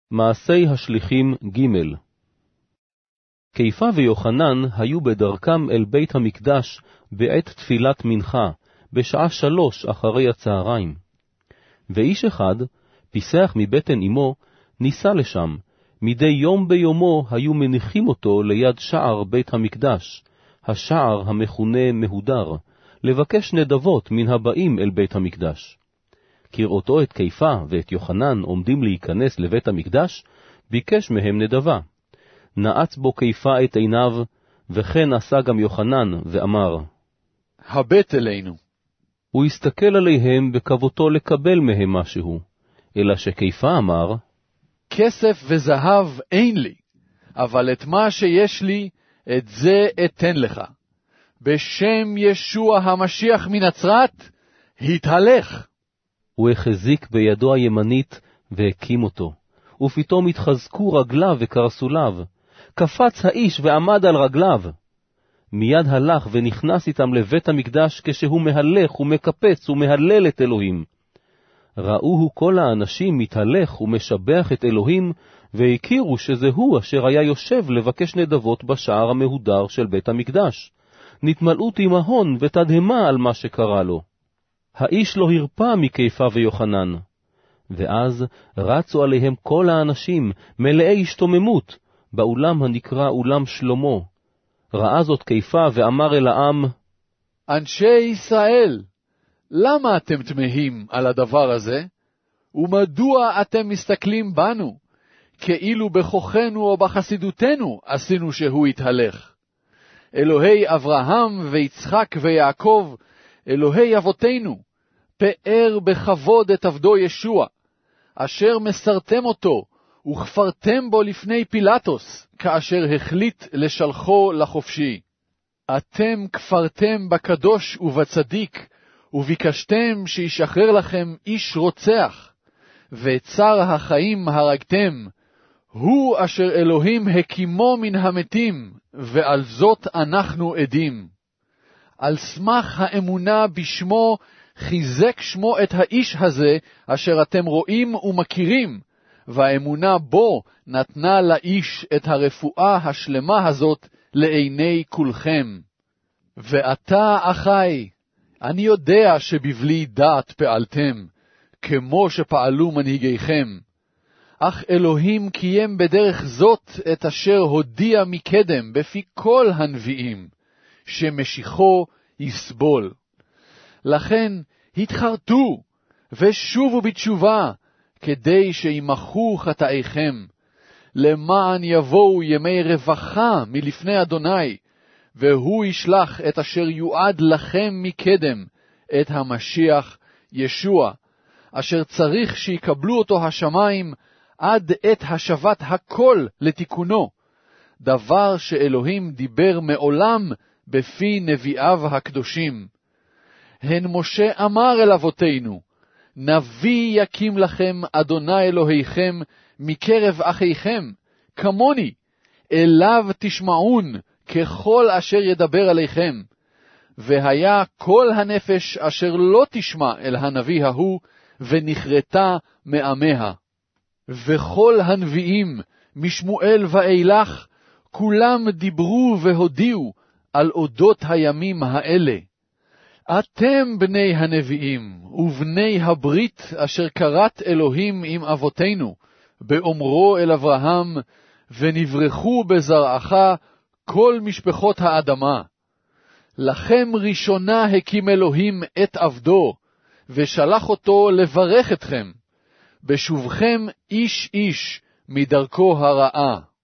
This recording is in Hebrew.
מעשי השליחים ג'. קיפה ויוחנן היו בדרכם אל בית המקדש בעת תפילת מנחה, בשעה 3 אחרי הצהריים. ואיש אחד, פיסח מבטן אמו, ניסה לשם, מדי יום ביומו היו מניחים אותו ליד שער בית המקדש, השער המכונה מהודר, לבקש נדבות מן הבאים אל בית המקדש. כראותו את קיפה ואת יוחנן עומדים להיכנס לבית המקדש, ביקש מהם נדבה. נעץ בו קיפה את עיניו, וכן עשה גם יוחנן, ואמר, הבט אלינו. הוא הסתכל עליהם בכבותו לקבל מהם משהו, אלא שקיפה אמר, כסף וזהב אין לי, אבל את מה שיש לי, את זה אתן לך. בשם ישוע המשיח מנצרת, התהלך. הוא החזיק בידו הימנית והקים אותו, ופתאום התחזקו רגליו וקרסוליו. קפץ האיש ועמד על רגליו. מיד הלך ונכנס איתם לבית המקדש כשהוא מהלך ומקפץ ומהלל את אלוהים. ראוהו כל האנשים מתהלך ומשבח את אלוהים, והכירו שזה הוא אשר היה יושב לבקש נדבות בשער המהודר של בית המקדש. נתמלאו תימהון ותדהמה על מה שקרה לו. האיש לא הרפא מקיפה ויוחנן. ואז רצו עליהם כל האנשים, מלאי השתוממות, באולם הנקרא אולם שלמה. ראה זאת קיפה ואמר אל העם, אנשי ישראל, למה אתם תמהים על הדבר הזה? ומדוע אתם מסתכלים בנו, כאילו בכוחנו או בחסידותנו עשינו שהוא יתהלך? אלוהי אברהם ויצחק ויעקב, אלוהי אבותינו, פאר בכבוד את עבדו ישוע, אשר מסרתם אותו, וכפרתם בו לפני פילטוס, כאשר החליט לשלחו לחופשי. אתם כפרתם בקדוש ובצדיק, וביקשתם שישחרר לכם איש רוצח, וצר החיים הרגתם, הוא אשר אלוהים הקימו מן המתים, ועל זאת אנחנו עדים. על סמך האמונה בשמו, חיזק שמו את האיש הזה, אשר אתם רואים ומכירים, והאמונה בו נתנה לאיש את הרפואה השלמה הזאת לעיני כולכם. ואתה, אחי, אני יודע שבבלי דעת פעלתם, כמו שפעלו מנהיגיכם. אך אלוהים קיים בדרך זאת את אשר הודיע מקדם בפי כל הנביאים, שמשיחו יסבול. לכן התחרטו ושובו בתשובה, כדי שימחו חטאיכם, למען יבואו ימי רווחה מלפני אדוני, והוא ישלח את אשר יועד לכם מקדם, את המשיח ישוע, אשר צריך שיקבלו אותו השמיים עד את השבת הכל לתיקונו, דבר שאלוהים דיבר מעולם בפי נביאיו הקדושים. הן משה אמר אל אבותינו, נביא יקים לכם אדוני אלוהיכם מקרב אחיכם, כמוני, אליו תשמעון ככל אשר ידבר עליכם. והיה כל הנפש אשר לא תשמע אל הנביא ההוא, ונכרתה מעמיה. וכל הנביאים משמואל ואילך, כולם דיברו והודיעו על אודות הימים האלה. אתם בני הנביאים ובני הברית אשר קראת אלוהים עם אבותינו, באומרו אל אברהם, ונברחו בזרעך כל משפחות האדמה. לכם ראשונה הקים אלוהים את עבדו, ושלח אותו לברך אתכם, בשובכם איש איש מדרכו הרעה.